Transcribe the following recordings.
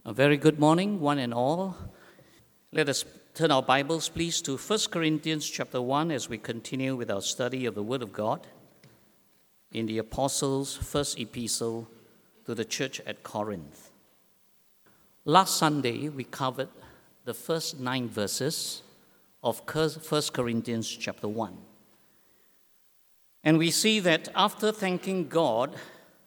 A very good morning, one and all. Let us turn our Bibles, please, to 1 Corinthians chapter 1 as we continue with our study of the Word of God in the Apostles' first epistle to the church at Corinth. Last Sunday, we covered the first 9 verses of 1 Corinthians chapter 1. And we see that after thanking God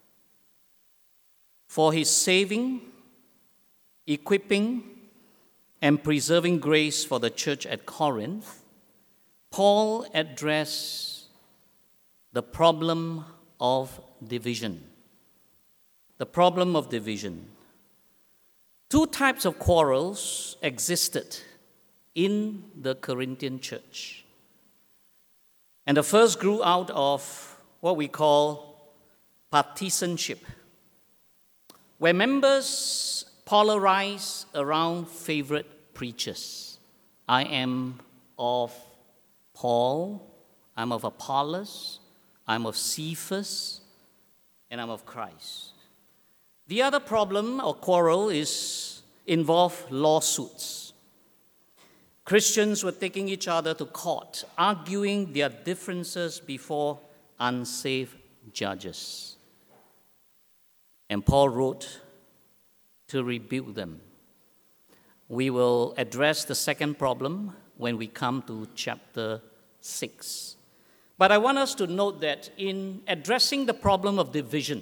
for His saving, equipping, and preserving grace for the church at Corinth, Paul addressed the problem of division. The problem of division. 2 types of quarrels existed in the Corinthian church. And the first grew out of what we call partisanship, where members polarize around favorite preachers. I am of Paul, I'm of Apollos, I'm of Cephas, and I'm of Christ. The other problem or quarrel involve lawsuits. Christians were taking each other to court, arguing their differences before unsaved judges. And Paul wrote to rebuke them. We will address the second problem when we come to chapter 6. But I want us to note that in addressing the problem of division,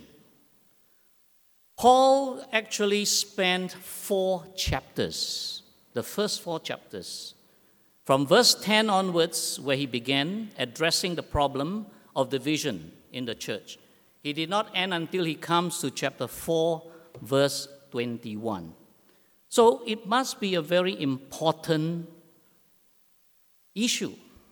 Paul actually spent 4 chapters, the first 4 chapters, from verse 10 onwards, where he began addressing the problem of division in the church. He did not end until he comes to chapter 4, verse 21. So it must be a very important issue,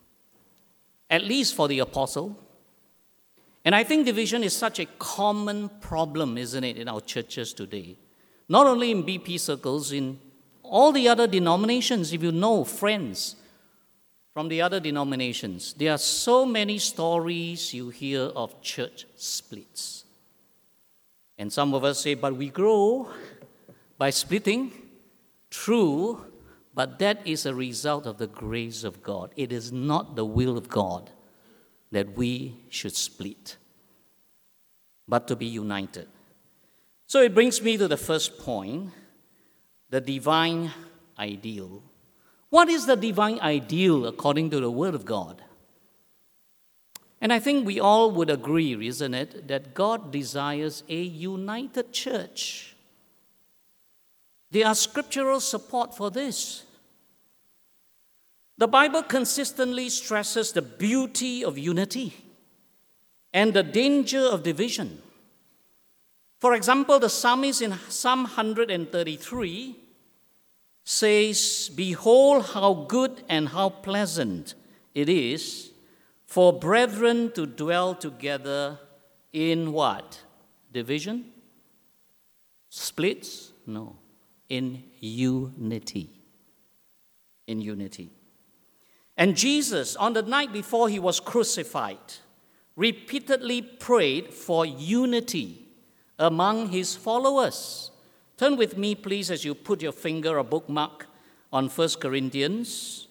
at least for the apostle. And I think division is such a common problem, isn't it, in our churches today? Not only in BP circles, in all the other denominations. If you know friends from the other denominations, there are so many stories you hear of church splits. And some of us say, but we grow by splitting. True, but that is a result of the grace of God. It is not the will of God that we should split, but to be united. So it brings me to the first point, the divine ideal. What is the divine ideal according to the Word of God? And I think we all would agree, isn't it, that God desires a united church. There are scriptural support for this. The Bible consistently stresses the beauty of unity and the danger of division. For example, the psalmist in Psalm 133 says, "Behold how good and how pleasant it is for brethren to dwell together in" what? Division? Splits? No. In unity. In unity. And Jesus, on the night before he was crucified, repeatedly prayed for unity among his followers. Turn with me, please, as you put your finger or bookmark on 1 Corinthians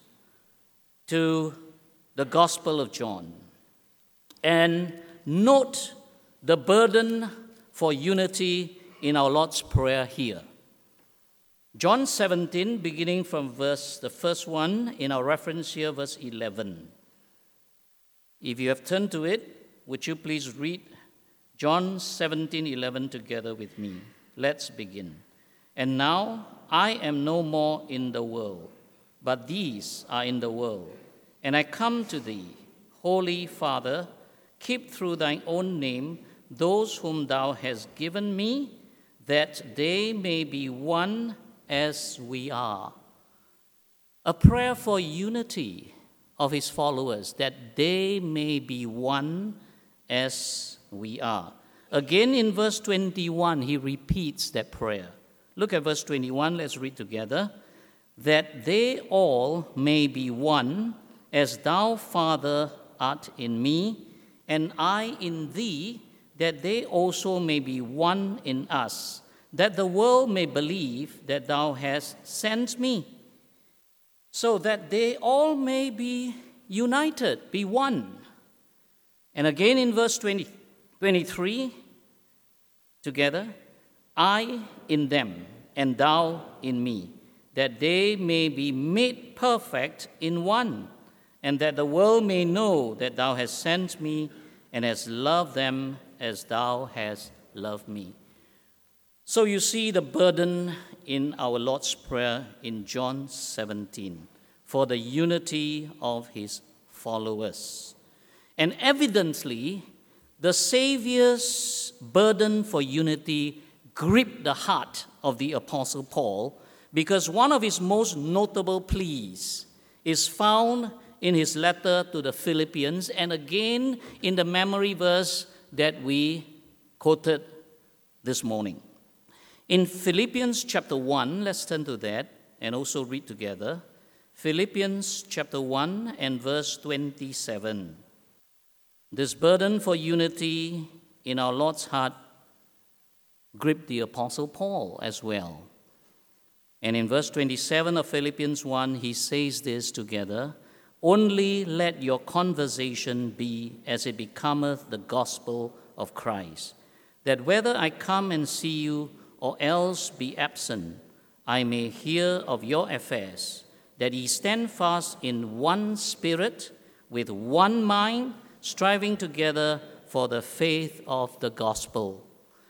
to the Gospel of John. And note the burden for unity in our Lord's Prayer here. John 17, beginning from the first one in our reference here, verse 11. If you have turned to it, would you please read John 17:11 together with me? Let's begin. "And now I am no more in the world, but these are in the world. And I come to thee, Holy Father, keep through thine own name those whom thou hast given me, that they may be one as we are." A prayer for unity of his followers, that they may be one as we are. Again in verse 21, he repeats that prayer. Look at verse 21, let's read together. "That they all may be one, as thou, Father, art in me, and I in thee, that they also may be one in us, that the world may believe that thou hast sent me, so that they all may be united, be one. And again in verse 23, together, I in them, and thou in me, that they may be made perfect in one, and that the world may know that thou hast sent me and hast loved them as thou hast loved me. So you see the burden in our Lord's Prayer in John 17 for the unity of his followers. And evidently, the Savior's burden for unity gripped the heart of the Apostle Paul, because one of his most notable pleas is found in his letter to the Philippians, and again in the memory verse that we quoted this morning. In Philippians chapter 1, let's turn to that and also read together. Philippians chapter 1 and verse 27. This burden for unity in our Lord's heart gripped the Apostle Paul as well. And in verse 27 of Philippians 1, he says this together: only let your conversation be as it becometh the gospel of Christ, that whether I come and see you or else be absent, I may hear of your affairs, that ye stand fast in one spirit, with one mind, striving together for the faith of the gospel.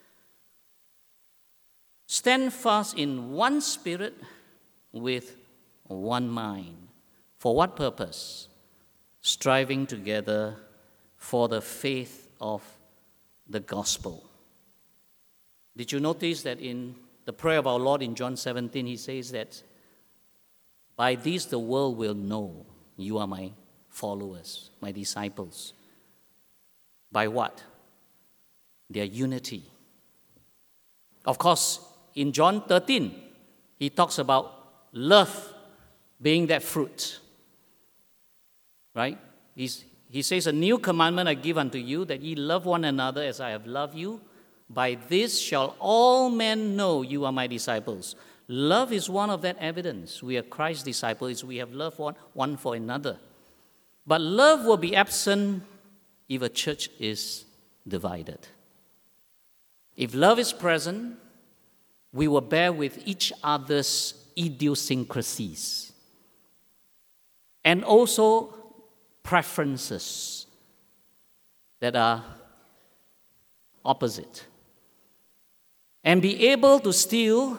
Stand fast in one spirit, with one mind. For what purpose? Striving together for the faith of the gospel. Did you notice that in the prayer of our Lord in John 17, he says that by this the world will know you are my followers, my disciples. By what? Their unity. Of course, in John 13, he talks about love being that fruit. Right? He says, a new commandment I give unto you, that ye love one another as I have loved you. By this shall all men know you are my disciples. Love is one of that evidence. We are Christ's disciples. We have love one for another. But love will be absent if a church is divided. If love is present, we will bear with each other's idiosyncrasies and also preferences that are opposite, and be able to still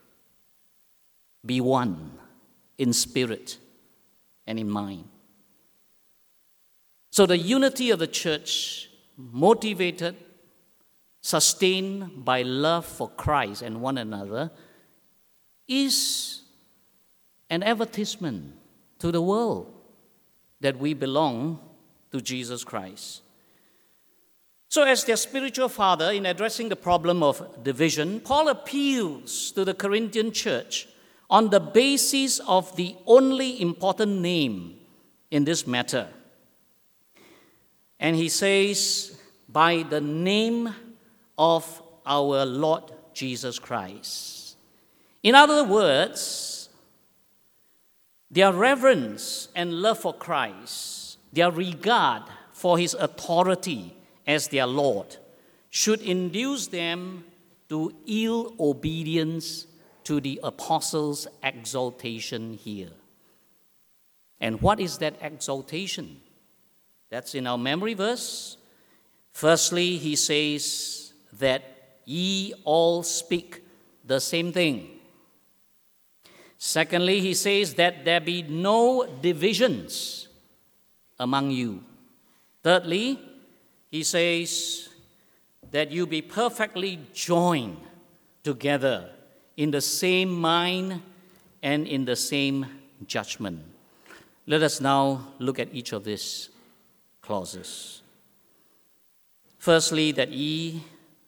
be one in spirit and in mind. So the unity of the church, motivated, sustained by love for Christ and one another, is an advertisement to the world that we belong to Jesus Christ. So as their spiritual father, in addressing the problem of division, Paul appeals to the Corinthian church on the basis of the only important name in this matter. And he says, by the name of our Lord Jesus Christ. In other words, their reverence and love for Christ, their regard for his authority as their Lord, should induce them to yield obedience to the apostles' exaltation here. And what is that exaltation? That's in our memory verse. Firstly, he says that ye all speak the same thing. Secondly, he says that there be no divisions among you. Thirdly, he says that you be perfectly joined together in the same mind and in the same judgment. Let us now look at each of these clauses. Firstly, that ye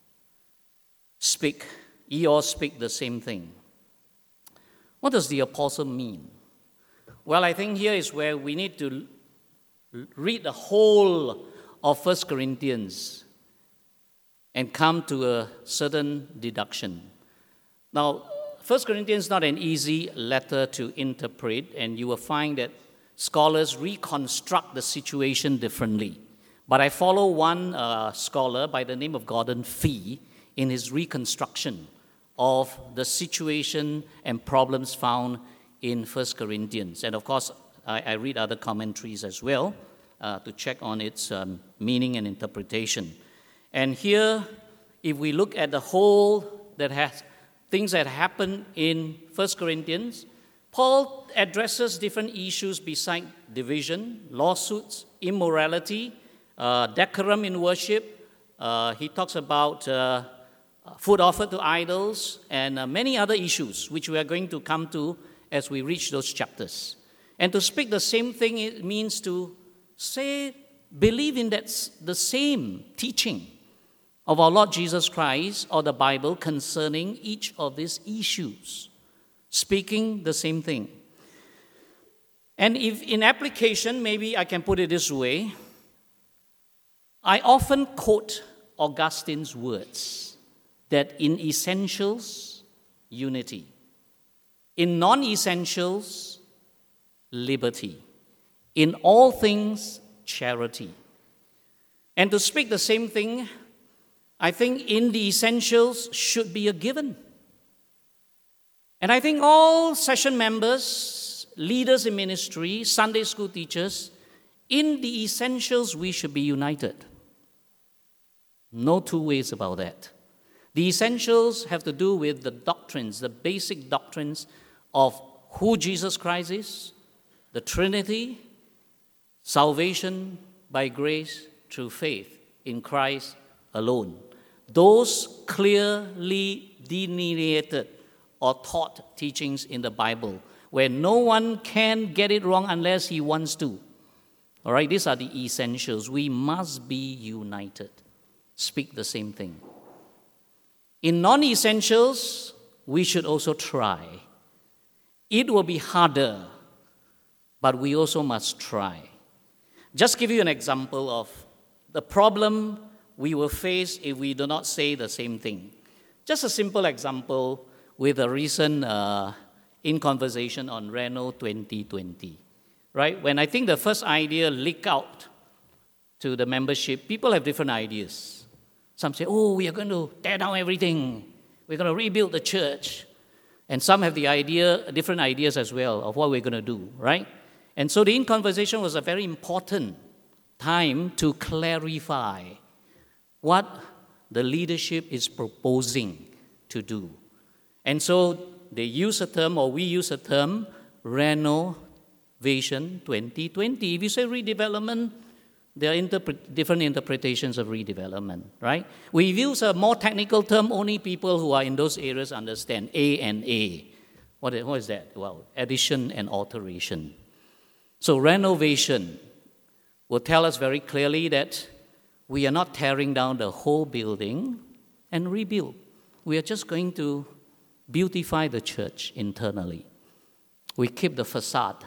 all speak the same thing. What does the apostle mean? Well, I think here is where we need to read the whole of 1 Corinthians and come to a certain deduction. Now, 1 Corinthians is not an easy letter to interpret, and you will find that scholars reconstruct the situation differently. But I follow one scholar by the name of Gordon Fee in his reconstruction of the situation and problems found in 1 Corinthians. And of course, I read other commentaries as well to check on its meaning and interpretation. And here, if we look at the whole that has things that happen in 1 Corinthians, Paul addresses different issues beside division, lawsuits, immorality, decorum in worship. He talks about food offered to idols and many other issues, which we are going to come to as we reach those chapters. And to speak the same thing, it means to believe in the same teaching of our Lord Jesus Christ or the Bible concerning each of these issues, speaking the same thing. And if in application, maybe I can put it this way, I often quote Augustine's words that in essentials, unity. In non-essentials, liberty. In all things, charity. And to speak the same thing, I think in the essentials should be a given. And I think all session members, leaders in ministry, Sunday school teachers, in the essentials we should be united. No two ways about that. The essentials have to do with the doctrines, the basic doctrines of who Jesus Christ is, the Trinity, salvation by grace through faith in Christ alone. Those clearly delineated or taught teachings in the Bible, where no one can get it wrong unless he wants to. All right, these are the essentials. We must be united. Speak the same thing. In non-essentials, we should also try. It will be harder, but we also must try. Just give you an example of the problem we will face if we do not say the same thing. Just a simple example with a recent in conversation on Reno 2020. Right? When I think the first idea leaked out to the membership, people have different ideas. Some say, oh, we are going to tear down everything. We're going to rebuild the church. And some have different ideas as well of what we're going to do, right? And so the in conversation was a very important time to clarify what the leadership is proposing to do. And so they use a term, or we use a term, Renovation 2020. If you say redevelopment, there are different interpretations of redevelopment, right? We use a more technical term, only people who are in those areas understand, A&A. What is that? Well, addition and alteration. So renovation will tell us very clearly that we are not tearing down the whole building and rebuild. We are just going to beautify the church internally. We keep the facade,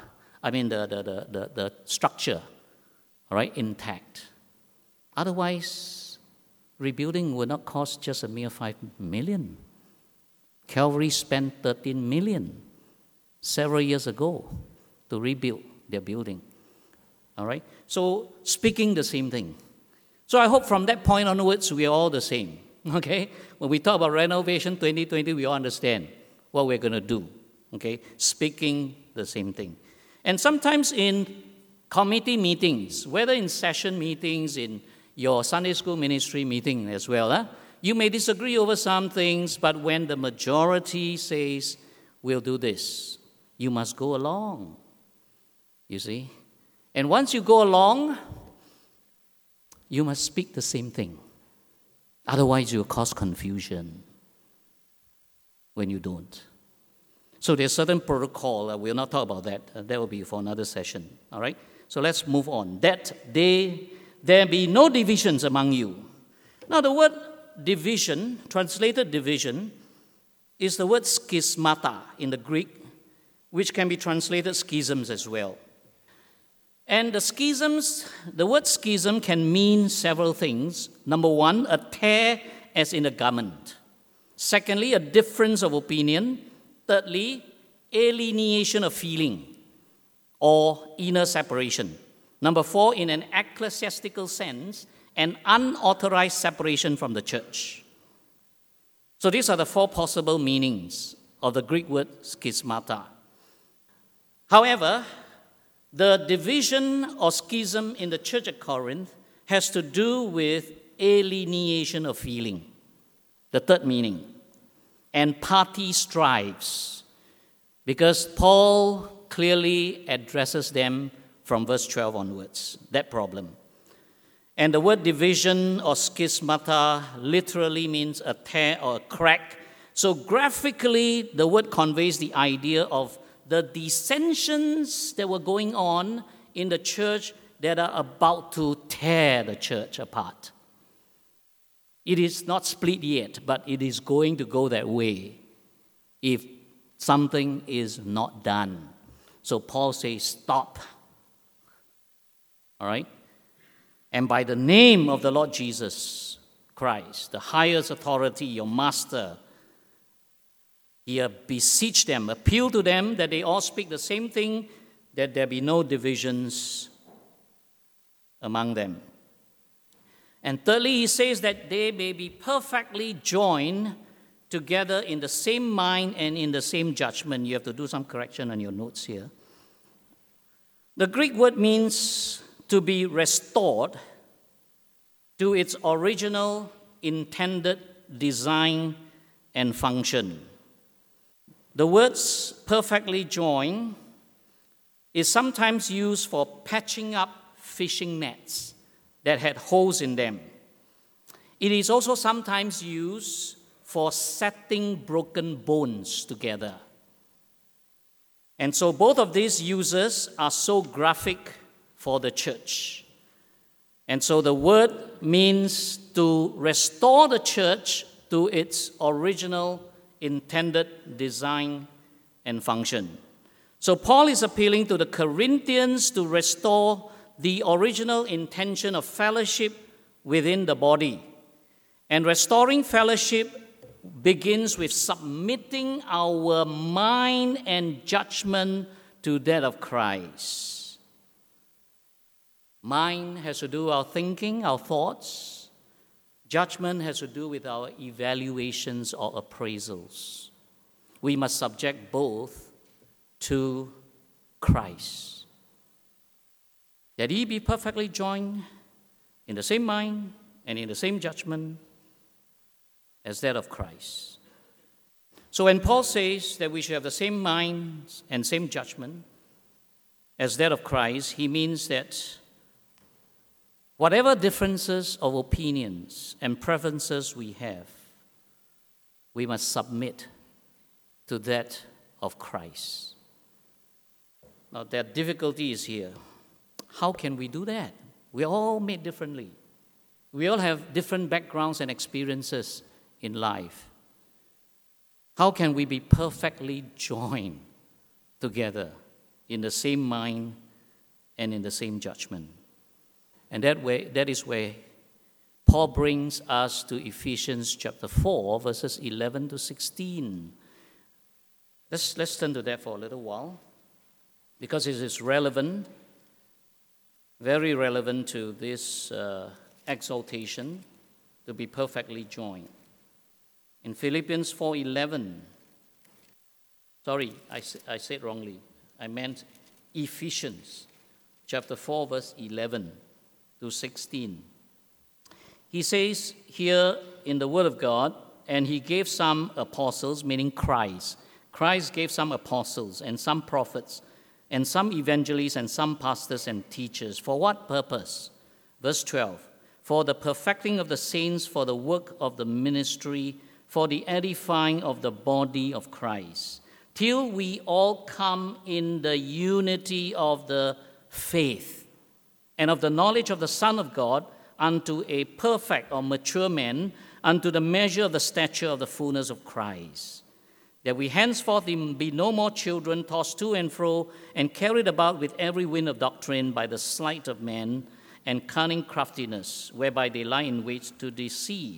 the structure, all right, intact. Otherwise, rebuilding will not cost just a mere $5 million. Calvary spent $13 million several years ago to rebuild their building. All right? So, speaking the same thing. So, I hope from that point onwards, we are all the same. Okay? When we talk about Renovation 2020, we all understand what we're going to do. Okay? Speaking the same thing. And sometimes in committee meetings, whether in session meetings, in your Sunday school ministry meeting as well, you may disagree over some things, but when the majority says, we'll do this, you must go along. You see? And once you go along, you must speak the same thing. Otherwise, you'll cause confusion when you don't. So there's certain protocol. We'll not talk about that. That will be for another session. All right? So let's move on. That there be no divisions among you. Now, the word division, translated division, is the word schismata in the Greek, which can be translated schisms as well. And the word schism can mean several things. Number one, a tear as in a garment. Secondly, a difference of opinion. Thirdly, alienation of feeling or inner separation. Number 4, in an ecclesiastical sense, an unauthorized separation from the church. So these are the 4 possible meanings of the Greek word schismata. However, the division or schism in the church at Corinth has to do with alienation of feeling, the third meaning, and party strives, because Paul clearly addresses them from verse 12 onwards, that problem. And the word division or schismata literally means a tear or a crack. So graphically, the word conveys the idea of the dissensions that were going on in the church that are about to tear the church apart. It is not split yet, but it is going to go that way if something is not done. So Paul says, stop. All right? And by the name of the Lord Jesus Christ, the highest authority, your master, he beseeched them, appealed to them that they all speak the same thing, that there be no divisions among them. And thirdly, he says that they may be perfectly joined together in the same mind and in the same judgment. You have to do some correction on your notes here. The Greek word means to be restored to its original intended design and function. The words perfectly joined is sometimes used for patching up fishing nets that had holes in them. It is also sometimes used for setting broken bones together. And so both of these uses are so graphic for the church. And so the word means to restore the church to its original intended design and function. So Paul is appealing to the Corinthians to restore the original intention of fellowship within the body. And restoring fellowship begins with submitting our mind and judgment to that of Christ. Mind has to do with our thinking, our thoughts. Judgment has to do with our evaluations or appraisals. We must subject both to Christ, that he be perfectly joined in the same mind and in the same judgment as that of Christ. So when Paul says that we should have the same mind and same judgment as that of Christ, he means that whatever differences of opinions and preferences we have, we must submit to that of Christ. Now, there are difficulties here. How can we do that? We are all made differently. We all have different backgrounds and experiences in life. How can we be perfectly joined together in the same mind and in the same judgment? And that is where Paul brings us to Ephesians chapter 4, verses 11 to 16. Let's turn to that for a little while, because it is relevant, very relevant to this exaltation to be perfectly joined. In Philippians 4:11, sorry, I said wrongly. I meant Ephesians chapter 4, verse 11 to 16. He says here in the Word of God, and he gave some apostles, meaning Christ. Christ gave some apostles and some prophets and some evangelists and some pastors and teachers. For what purpose? Verse 12, for the perfecting of the saints, for the work of the ministry, for the edifying of the body of Christ, till we all come in the unity of the faith and of the knowledge of the Son of God, unto a perfect or mature man, unto the measure of the stature of the fullness of Christ, that we henceforth be no more children, tossed to and fro, and carried about with every wind of doctrine by the sleight of men and cunning craftiness, whereby they lie in wait to deceive.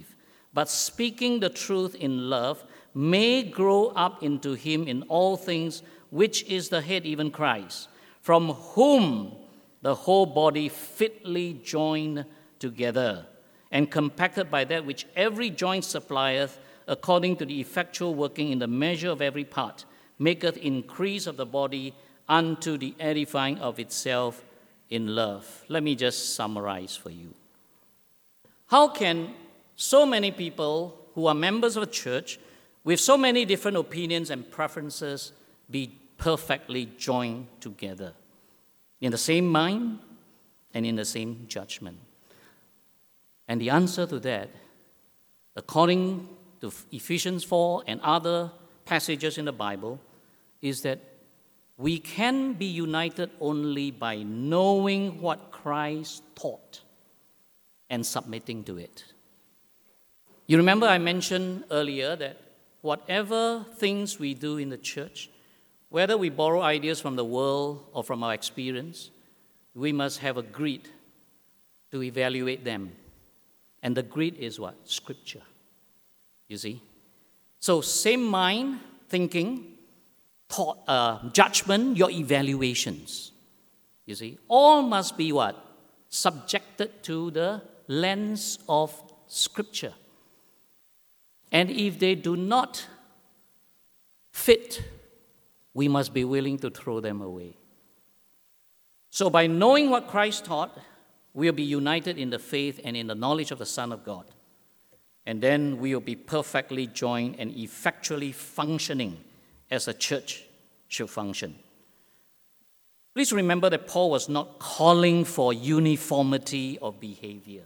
but speaking the truth in love, may grow up into him in all things, which is the head, even Christ, from whom the whole body fitly joined together and compacted by that which every joint supplieth, according to the effectual working in the measure of every part, maketh increase of the body unto the edifying of itself in love. Let me just summarize for you. How can so many people who are members of a church with so many different opinions and preferences be perfectly joined together in the same mind and in the same judgment? And the answer to that, according to Ephesians 4 and other passages in the Bible, is that we can be united only by knowing what Christ taught and submitting to it. You remember I mentioned earlier that whatever things we do in the church, whether we borrow ideas from the world or from our experience, we must have a grid to evaluate them. And the grid is what? Scripture. You see? So same mind, thinking, thought, judgment, your evaluations. You see? All must be what? Subjected to the lens of Scripture. And if they do not fit, we must be willing to throw them away. So by knowing what Christ taught, we'll be united in the faith and in the knowledge of the Son of God. And then we will be perfectly joined and effectually functioning as a church should function. Please remember that Paul was not calling for uniformity of behavior.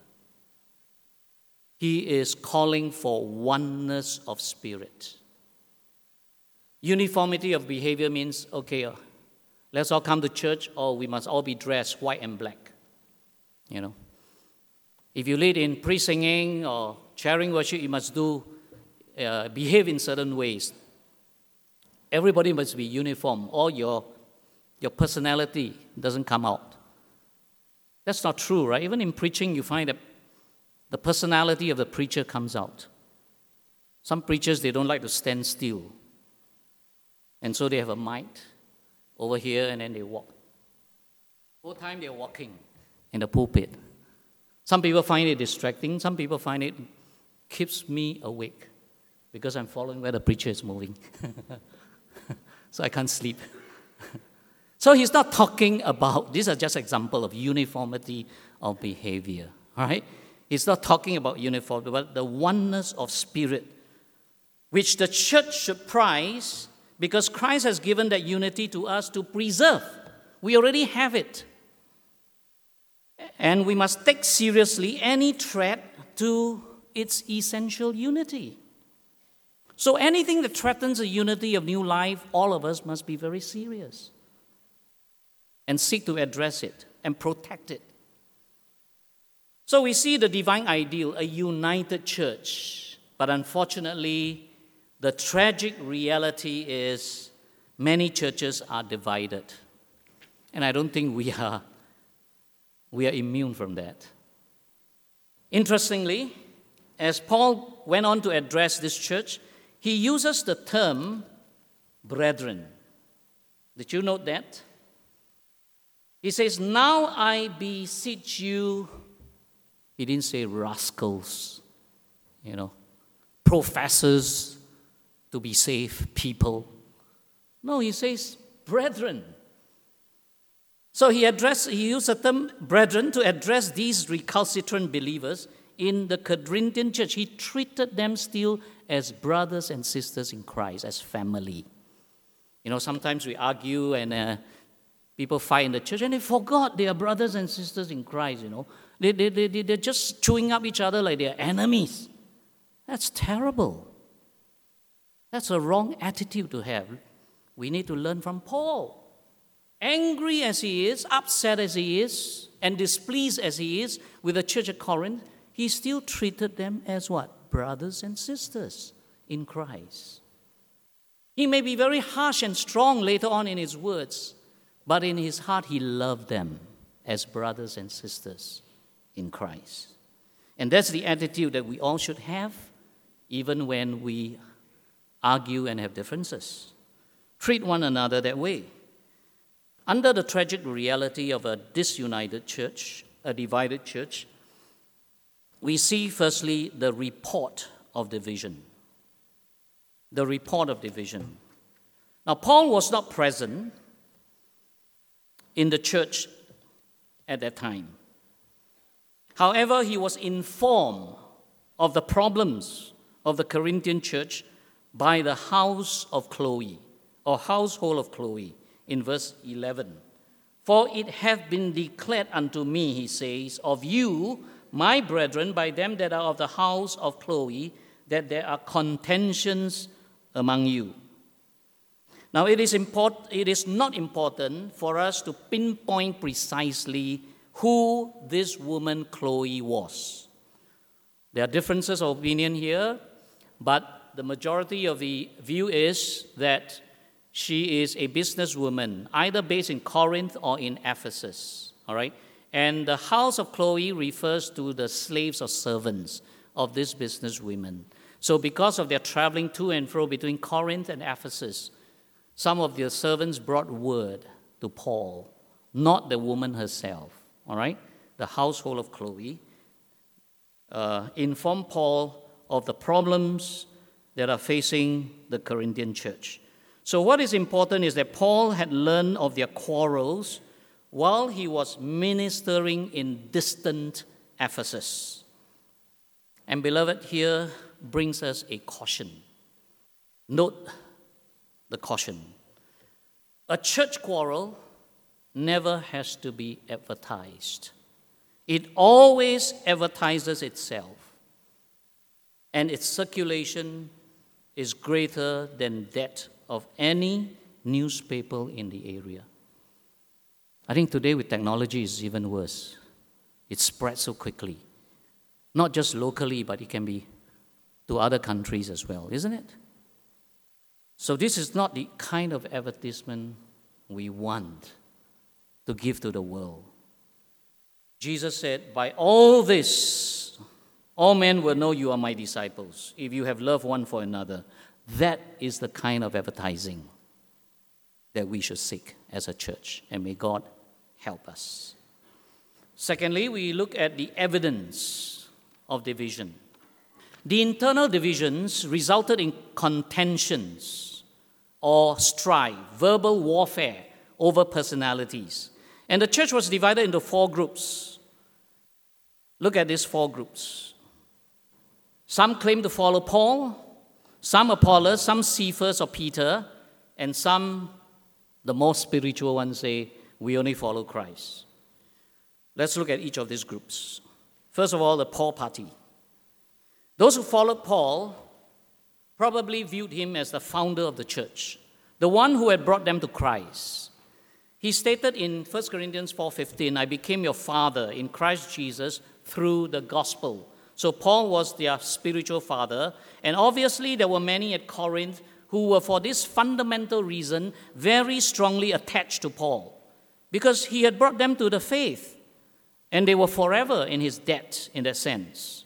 He is calling for oneness of spirit. Uniformity of behavior means, okay, let's all come to church, or we must all be dressed white and black. You know, if you lead in pre-singing or sharing worship, you must behave in certain ways. Everybody must be uniform, or your personality doesn't come out. That's not true, right? Even in preaching, you find that the personality of the preacher comes out. Some preachers, they don't like to stand still. And so they have a mic over here, and then they walk. Whole time they're walking in the pulpit. Some people find it distracting. Some people find it keeps me awake because I'm following where the preacher is moving. So I can't sleep. So he's not talking about, these are just examples of uniformity of behavior, all right? He's not talking about uniformity, but the oneness of spirit, which the church should prize because Christ has given that unity to us to preserve. We already have it. And we must take seriously any threat to its essential unity. So anything that threatens the unity of new life, all of us must be very serious and seek to address it and protect it. So we see the divine ideal, a united church. But unfortunately, the tragic reality is many churches are divided. And I don't think we are immune from that. Interestingly, as Paul went on to address this church, he uses the term brethren. Did you note that? He says, now I beseech you. He didn't say rascals, professors to be saved people. No, he says brethren. So he used the term brethren to address these recalcitrant believers in the Corinthian church. He treated them still as brothers and sisters in Christ, as family. Sometimes we argue and people fight in the church and they forgot they are brothers and sisters in Christ, They're just chewing up each other like they're enemies. That's terrible. That's a wrong attitude to have. We need to learn from Paul. Angry as he is, upset as he is, and displeased as he is with the church at Corinth, he still treated them as what? Brothers and sisters in Christ. He may be very harsh and strong later on in his words, but in his heart he loved them as brothers and sisters in Christ. And that's the attitude that we all should have even when we argue and have differences. Treat one another that way. Under the tragic reality of a disunited church, a divided church, we see firstly the report of division. The report of division. Now, Paul was not present in the church at that time. However, he was informed of the problems of the Corinthian church by the house of Chloe, or household of Chloe, in verse 11. For it hath been declared unto me, he says, of you, my brethren, by them that are of the house of Chloe, that there are contentions among you. Now, it is not important for us to pinpoint precisely who this woman Chloe was. There are differences of opinion here, but the majority of the view is that she is a businesswoman, either based in Corinth or in Ephesus. All right? And the house of Chloe refers to the slaves or servants of these businesswomen. So because of their traveling to and fro between Corinth and Ephesus, some of their servants brought word to Paul, not the woman herself. All right? The household of Chloe informed Paul of the problems that are facing the Corinthian church. So what is important is that Paul had learned of their quarrels while he was ministering in distant Ephesus. And beloved, here brings us a caution. Note the caution. A church quarrel never has to be advertised. It always advertises itself, and its circulation is greater than that of any newspaper in the area. I think today with technology it's even worse. It spreads so quickly. Not just locally, but it can be to other countries as well, isn't it? So this is not the kind of advertisement we want to give to the world. Jesus said, by all this, all men will know you are my disciples, if you have love one for another. That is the kind of advertising that we should seek as a church, and may God help us. Secondly, we look at the evidence of division. The internal divisions resulted in contentions or strife, verbal warfare over personalities. And the church was divided into 4 groups. Look at these 4 groups. Some claim to follow Paul, some Apollos, some Cephas or Peter, and some, the more spiritual ones, say, we only follow Christ. Let's look at each of these groups. First of all, the Paul party. Those who followed Paul probably viewed him as the founder of the church, the one who had brought them to Christ. He stated in 1 Corinthians 4:15, I became your father in Christ Jesus through the gospel. So Paul was their spiritual father, and obviously there were many at Corinth who were, for this fundamental reason, very strongly attached to Paul, because he had brought them to the faith, and they were forever in his debt in that sense.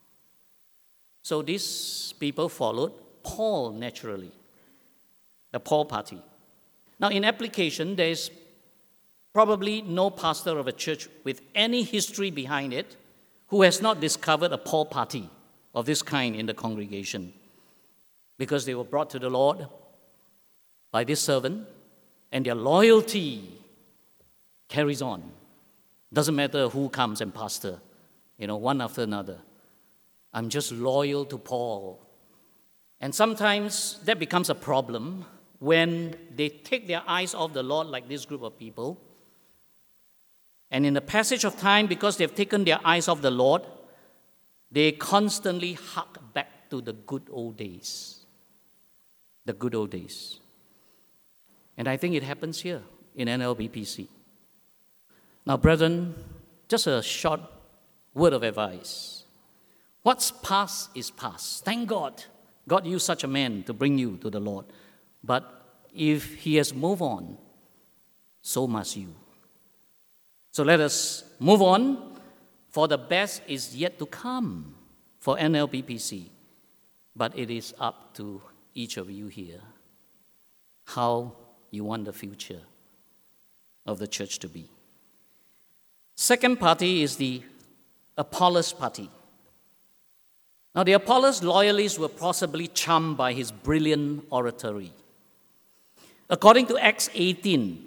So these people followed Paul naturally, the Paul party. Now in application, there is probably no pastor of a church with any history behind it who has not discovered a Paul party of this kind in the congregation, because they were brought to the Lord by this servant, and their loyalty carries on. Doesn't matter who comes and pastor, one after another. I'm just loyal to Paul. And sometimes that becomes a problem when they take their eyes off the Lord, like this group of people. And in the passage of time, because they've taken their eyes off the Lord, they constantly hark back to the good old days. The good old days. And I think it happens here in NLBPC. Now, brethren, just a short word of advice. What's past is past. Thank God. God used such a man to bring you to the Lord. But if he has moved on, so must you. So let us move on, for the best is yet to come for NLBPC. But it is up to each of you here how you want the future of the church to be. Second party is the Apollos party. Now, the Apollos loyalists were possibly charmed by his brilliant oratory. According to Acts 18,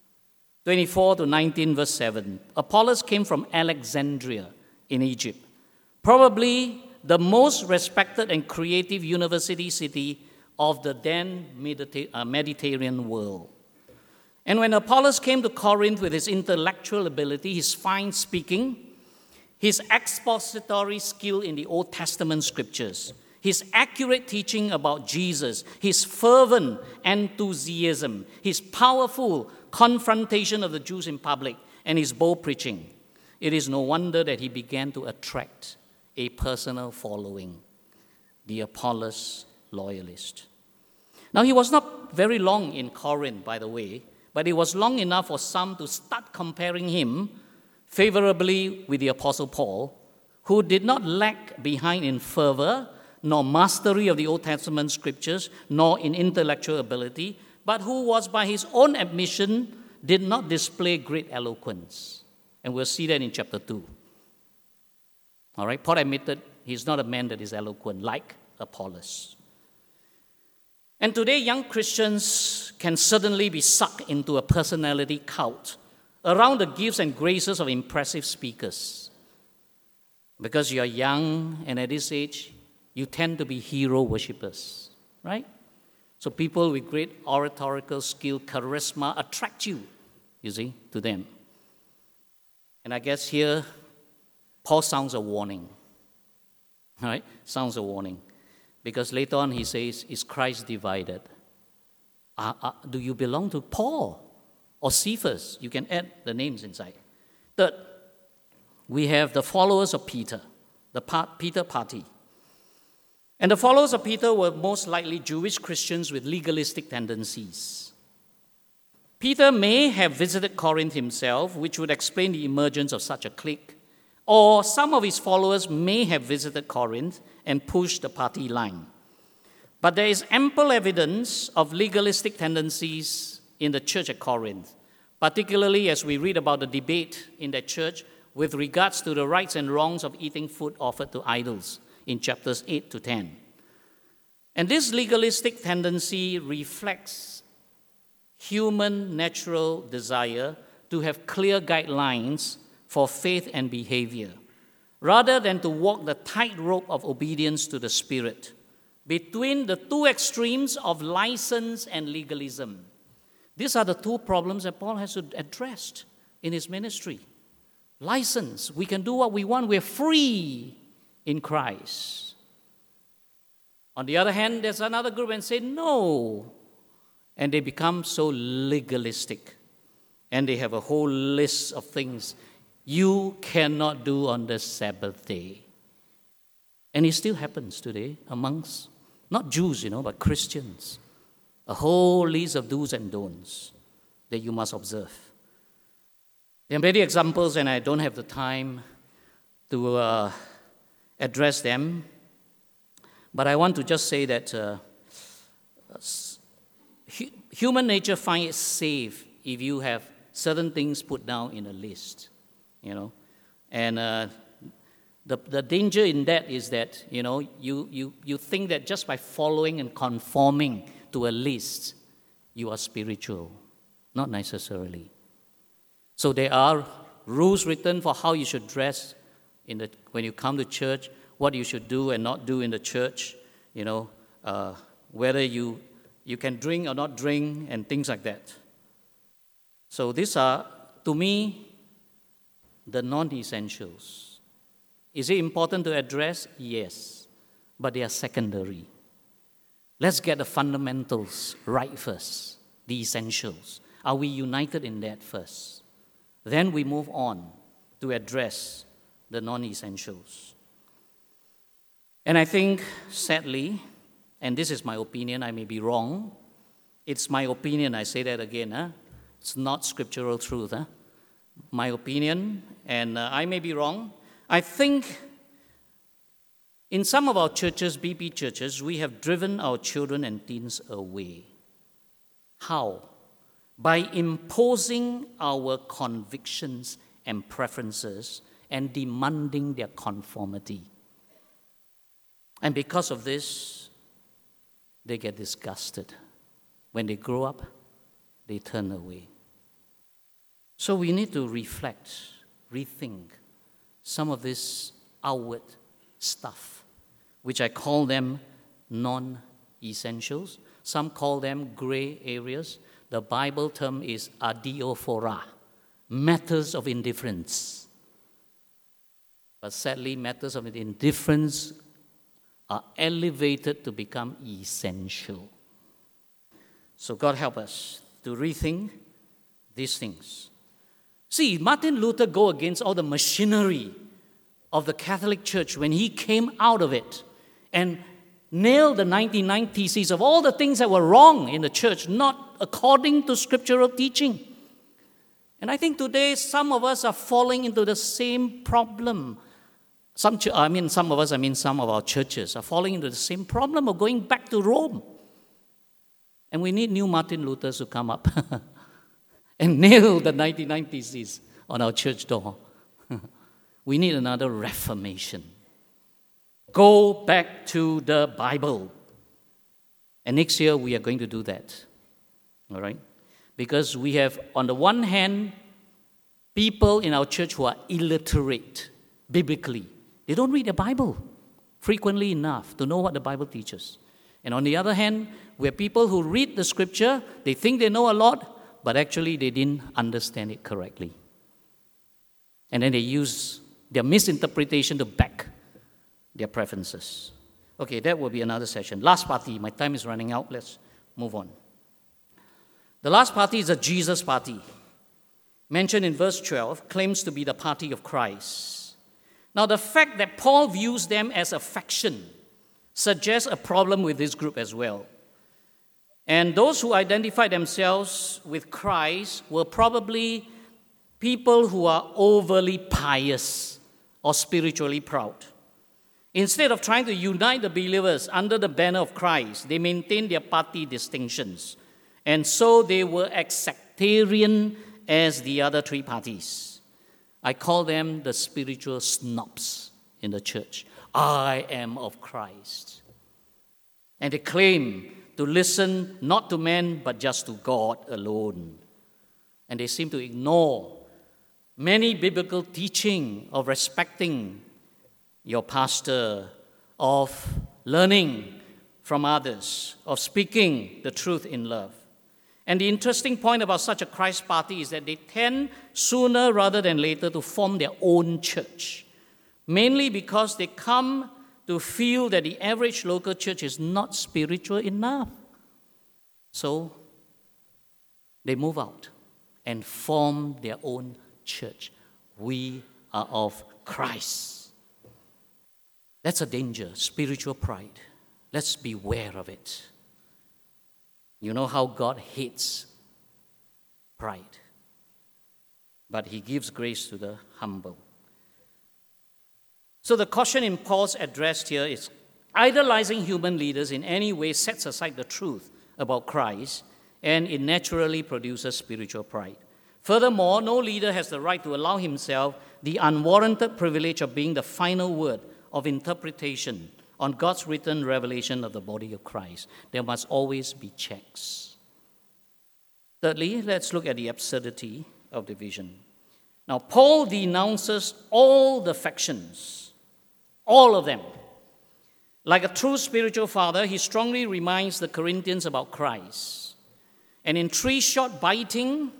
24 to 19, verse 7, Apollos came from Alexandria in Egypt, probably the most respected and creative university city of the then Mediterranean world. And when Apollos came to Corinth with his intellectual ability, his fine speaking, his expository skill in the Old Testament scriptures, his accurate teaching about Jesus, his fervent enthusiasm, his powerful confrontation of the Jews in public, and his bold preaching, it is no wonder that he began to attract a personal following, the Apollos loyalist. Now, he was not very long in Corinth, by the way, but it was long enough for some to start comparing him favorably with the Apostle Paul, who did not lag behind in fervor, nor mastery of the Old Testament scriptures, nor in intellectual ability, but who was, by his own admission, did not display great eloquence. And we'll see that in chapter 2. All right, Paul admitted he's not a man that is eloquent like Apollos. And today, young Christians can certainly be sucked into a personality cult around the gifts and graces of impressive speakers. Because you are young, and at this age, you tend to be hero worshippers, right? So people with great oratorical skill, charisma, attract you see, to them. And I guess here, Paul sounds a warning, right? Sounds a warning. Because later on he says, is Christ divided? Do you belong to Paul or Cephas? You can add the names inside. Third, we have the followers of Peter, the Peter party. And the followers of Peter were most likely Jewish Christians with legalistic tendencies. Peter may have visited Corinth himself, which would explain the emergence of such a clique. Or some of his followers may have visited Corinth and pushed the party line. But there is ample evidence of legalistic tendencies in the church at Corinth, particularly as we read about the debate in that church with regards to the rights and wrongs of eating food offered to idols in chapters 8 to 10. And this legalistic tendency reflects human natural desire to have clear guidelines for faith and behavior, rather than to walk the tightrope of obedience to the Spirit between the two extremes of license and legalism. These are the two problems that Paul has addressed in his ministry. License, we can do what we want, we're free in Christ. On the other hand, there's another group and say no, and they become so legalistic, and they have a whole list of things you cannot do on the Sabbath day. And it still happens today amongst, not Jews, but Christians. A whole list of do's and don'ts that you must observe. There are many examples, and I don't have the time to address them. But I want to just say that human nature finds it safe if you have certain things put down in a list. And the danger in that is that, you think that just by following and conforming to a list, you are spiritual. Not necessarily. So there are rules written for how you should dress when you come to church, what you should do and not do in the church, whether you can drink or not drink and things like that. So these are, to me, the non-essentials. Is it important to address? Yes, but they are secondary. Let's get the fundamentals right first, the essentials. Are we united in that first? Then we move on to address the non-essentials. And I think, sadly, and this is my opinion, I may be wrong. It's my opinion, I say that again. It's not scriptural truth. My opinion, and I may be wrong. I think In some of our churches, BP churches, we have driven our children and teens away. How? By imposing our convictions and preferences and demanding their conformity. And because of this, they get disgusted. When they grow up, they turn away. So we need to reflect, rethink some of this outward stuff, which I call them non-essentials. Some call them gray areas. The Bible term is adiaphora, matters of indifference. But sadly, matters of indifference are elevated to become essential. So God help us to rethink these things. See, Martin Luther go against all the machinery of the Catholic Church when he came out of it and nailed the 99 Theses of all the things that were wrong in the church, not according to scriptural teaching. And I think today some of us are falling into the same problem. Some of our churches are falling into the same problem of going back to Rome. And we need new Martin Luthers to come up and nail the 99 Theses on our church door. We need another reformation. Go back to the Bible. And next year we are going to do that. All right? Because we have, on the one hand, people in our church who are illiterate biblically. They don't read the Bible frequently enough to know what the Bible teaches. And on the other hand, we have people who read the scripture, they think they know a lot, but actually they didn't understand it correctly. And then they use their misinterpretation to back their preferences. Okay, that will be another session. Last party, my time is running out. Let's move on. The last party is a Jesus party. Mentioned in verse 12, claims to be the party of Christ. Now, the fact that Paul views them as a faction suggests a problem with this group as well. And those who identify themselves with Christ were probably people who are overly pious or spiritually proud. Instead of trying to unite the believers under the banner of Christ, they maintained their party distinctions. And so they were as sectarian as the other three parties. I call them the spiritual snobs in the church. I am of Christ. And they claim to listen not to men, but just to God alone. And they seem to ignore many biblical teaching of respecting your pastor, of learning from others, of speaking the truth in love. And the interesting point about such a Christ party is that they tend sooner rather than later to form their own church, mainly because they come to feel that the average local church is not spiritual enough. So they move out and form their own church. We are of Christ. That's a danger, spiritual pride. Let's beware of it. You know how God hates pride, but he gives grace to the humble. So the caution in Paul's address here is idolizing human leaders in any way sets aside the truth about Christ, and it naturally produces spiritual pride. Furthermore, no leader has the right to allow himself the unwarranted privilege of being the final word of interpretation on God's written revelation of the body of Christ. There must always be checks. Thirdly, let's look at the absurdity of division. Now, Paul denounces all the factions, all of them. Like a true spiritual father, he strongly reminds the Corinthians about Christ. And in three short biting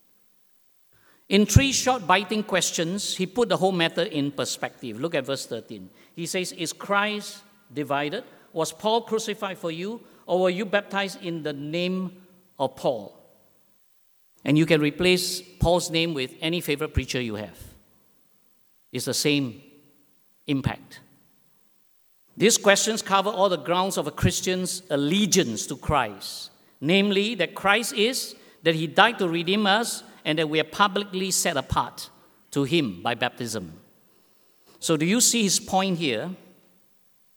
questions, he put the whole matter in perspective. Look at verse 13. He says, is Christ divided? Was Paul crucified for you? Or were you baptized in the name of Paul? And you can replace Paul's name with any favorite preacher you have. It's the same impact. These questions cover all the grounds of a Christian's allegiance to Christ. Namely, that Christ is, that he died to redeem us, and that we are publicly set apart to him by baptism. So do you see his point here?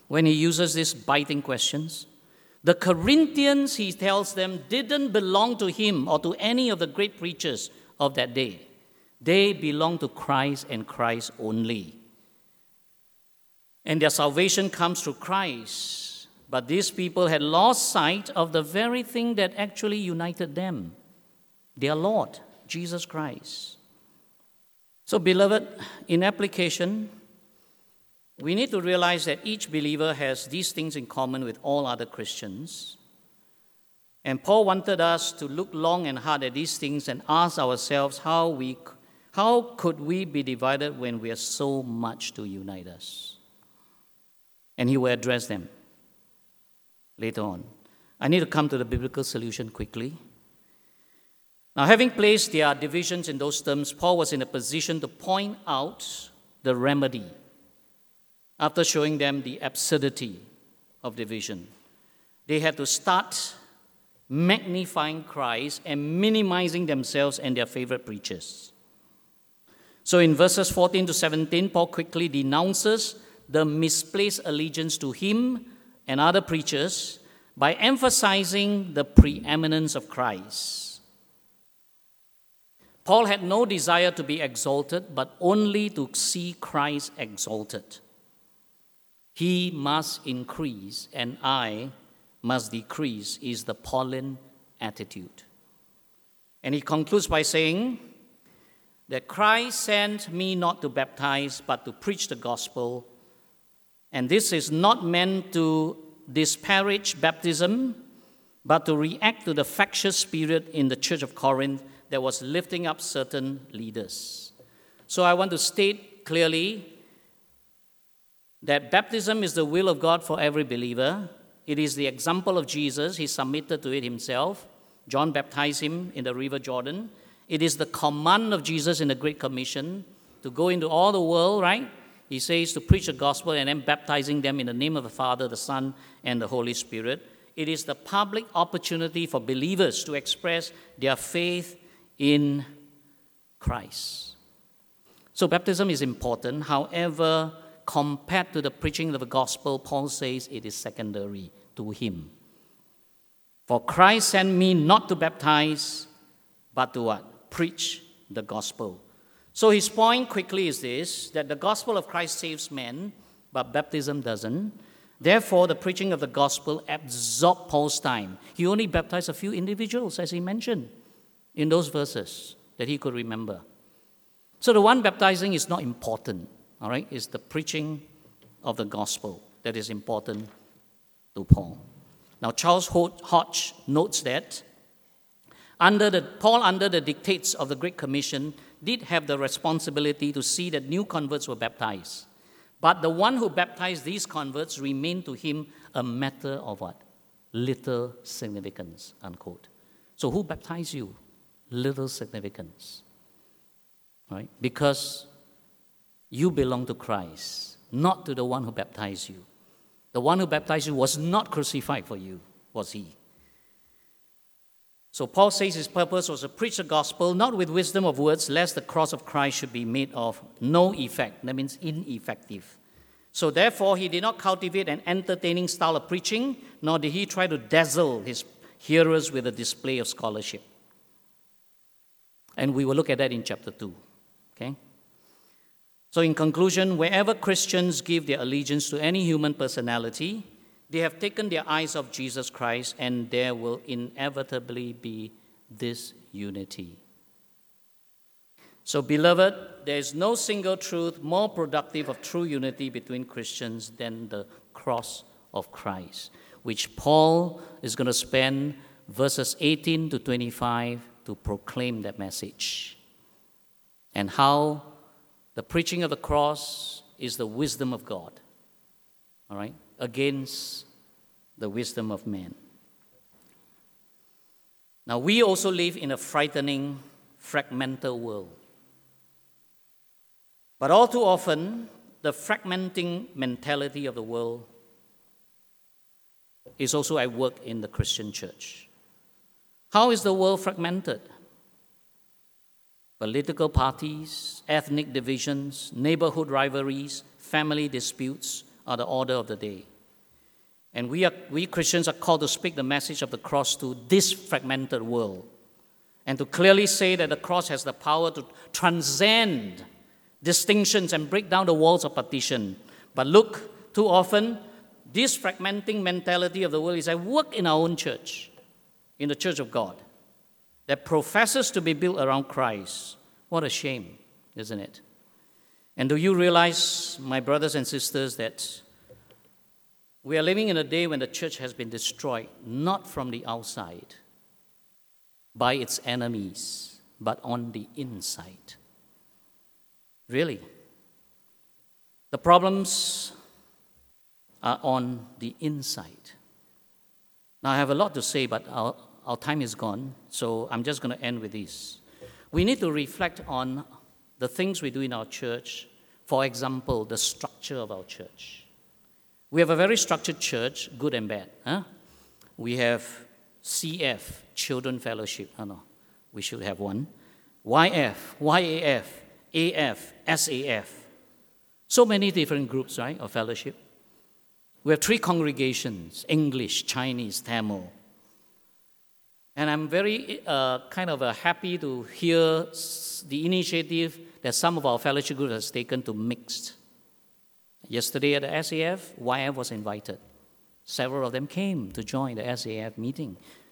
when he uses these biting questions. The Corinthians, he tells them, didn't belong to him or to any of the great preachers of that day. They belong to Christ and Christ only. And their salvation comes through Christ. But these people had lost sight of the very thing that actually united them, their Lord, Jesus Christ. So, beloved, in application, we need to realize that each believer has these things in common with all other Christians. And Paul wanted us to look long and hard at these things and ask ourselves how could we be divided when we have so much to unite us? And he will address them later on. I need to come to the biblical solution quickly. Now, having placed their divisions in those terms, Paul was in a position to point out the remedy after showing them the absurdity of division. They had to start magnifying Christ and minimizing themselves and their favorite preachers. So in verses 14 to 17, Paul quickly denounces the misplaced allegiance to him and other preachers by emphasizing the preeminence of Christ. Paul had no desire to be exalted, but only to see Christ exalted. He must increase and I must decrease is the Pauline attitude. And he concludes by saying that Christ sent me not to baptize, but to preach the gospel. And this is not meant to disparage baptism, but to react to the factious spirit in the church of Corinth that was lifting up certain leaders. So I want to state clearly that baptism is the will of God for every believer. It is the example of Jesus. He submitted to it himself. John baptized him in the river Jordan. It is the command of Jesus in the Great Commission to go into all the world, right? He says to preach the gospel and then baptizing them in the name of the Father, the Son, and the Holy Spirit. It is the public opportunity for believers to express their faith in Christ. So baptism is important. However, compared to the preaching of the gospel, Paul says it is secondary to him. For Christ sent me not to baptize, but to what? Preach the gospel. So his point quickly is this, that the gospel of Christ saves men, but baptism doesn't. Therefore, the preaching of the gospel absorbed Paul's time. He only baptized a few individuals, as he mentioned in those verses that he could remember. So the one baptizing is not important, all right? It's the preaching of the gospel that is important to Paul. Now, Charles Hodge notes that Paul, under the dictates of the Great Commission, did have the responsibility to see that new converts were baptized. But the one who baptized these converts remained to him a matter of what? Little significance, unquote. So who baptized you? Little significance, right? Because you belong to Christ, not to the one who baptized you. The one who baptized you was not crucified for you, was he? So Paul says his purpose was to preach the gospel, not with wisdom of words, lest the cross of Christ should be made of no effect. That means ineffective. So therefore, he did not cultivate an entertaining style of preaching, nor did he try to dazzle his hearers with a display of scholarship. And we will look at that in chapter 2. Okay? So in conclusion, wherever Christians give their allegiance to any human personality, they have taken their eyes off Jesus Christ, and there will inevitably be disunity. So, beloved, there is no single truth more productive of true unity between Christians than the cross of Christ, which Paul is going to spend verses 18 to 25 to proclaim that message. And how the preaching of the cross is the wisdom of God, all right, against the wisdom of man. Now, we also live in a frightening, fragmented world. But all too often, the fragmenting mentality of the world is also at work in the Christian church. How is the world fragmented? Political parties, ethnic divisions, neighborhood rivalries, family disputes are the order of the day. And we Christians are called to speak the message of the cross to this fragmented world and to clearly say that the cross has the power to transcend distinctions and break down the walls of partition. But look, too often, this fragmenting mentality of the world is at work in our own church, in the church of God, that professes to be built around Christ. What a shame, isn't it? And do you realize, my brothers and sisters, that we are living in a day when the church has been destroyed, not from the outside, by its enemies, but on the inside. Really. The problems are on the inside. Now, I have a lot to say, but our time is gone, so I'm just going to end with this. We need to reflect on the things we do in our church. For example, the structure of our church. We have a very structured church, good and bad. We have CF, Children Fellowship. No, we should have one. YF, YAF, AF, SAF. So many different groups, right, of fellowship. We have 3 congregations, English, Chinese, Tamil. And I'm very happy to hear the initiative that some of our fellowship groups has taken to mixed. Yesterday at the SAF, YF was invited. Several of them came to join the SAF meeting,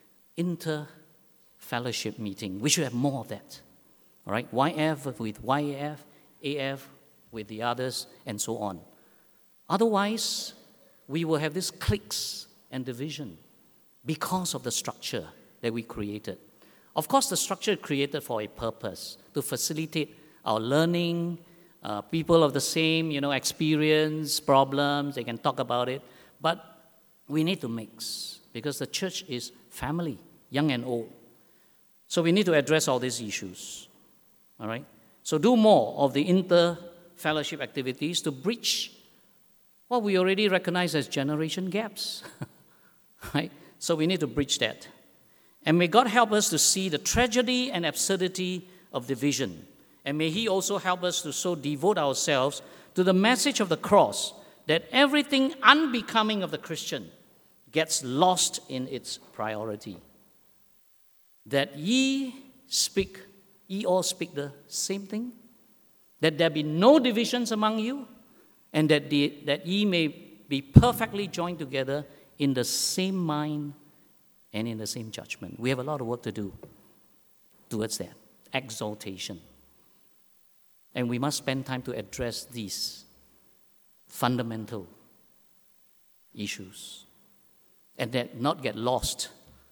inter-fellowship meeting. We should have more of that. All right, YF with YAF, AF with the others, and so on. Otherwise, we will have these cliques and division because of the structure that we created. Of course, the structure is created for a purpose, to facilitate our learning, people of the same, experience, problems, they can talk about it. But we need to mix because the church is family, young and old. So we need to address all these issues. All right? So do more of the inter-fellowship activities to bridge what we already recognize as generation gaps. Right? So we need to bridge that. And may God help us to see the tragedy and absurdity of division. And may He also help us to so devote ourselves to the message of the cross that everything unbecoming of the Christian gets lost in its priority. That ye all speak the same thing, that there be no divisions among you, and that ye may be perfectly joined together in the same mind and in the same judgment. We have a lot of work to do towards that, exaltation. And we must spend time to address these fundamental issues and that not get lost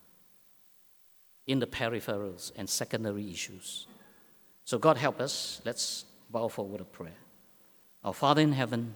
in the peripherals and secondary issues. So God help us. Let's bow for a word of prayer. Our Father in heaven,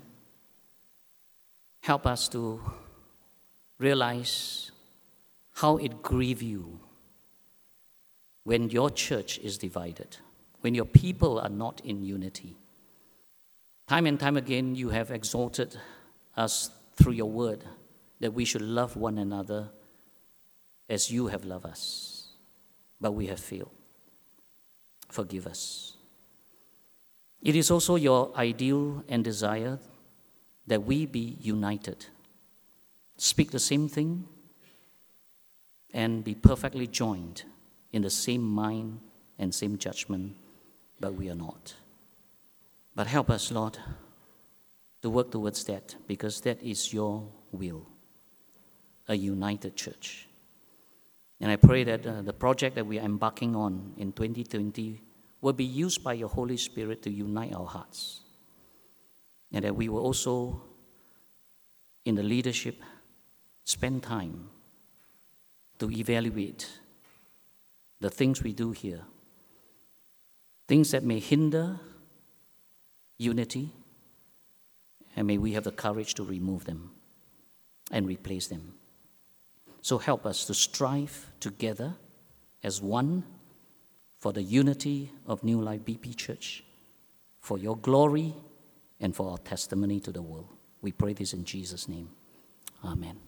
help us to realize how it grieves you when your church is divided, when your people are not in unity. Time and time again, you have exalted us through your word that we should love one another as you have loved us. But we have failed. Forgive us. It is also your ideal and desire that we be united, speak the same thing, and be perfectly joined in the same mind and same judgment, but we are not. But help us, Lord, to work towards that, because that is your will, a united church. And I pray that the project that we are embarking on in 2020 will be used by your Holy Spirit to unite our hearts. And that we will also, in the leadership, spend time to evaluate the things we do here, things that may hinder unity, and may we have the courage to remove them and replace them. So help us to strive together as one for the unity of New Life BP Church, for your glory and for our testimony to the world. We pray this in Jesus' name. Amen.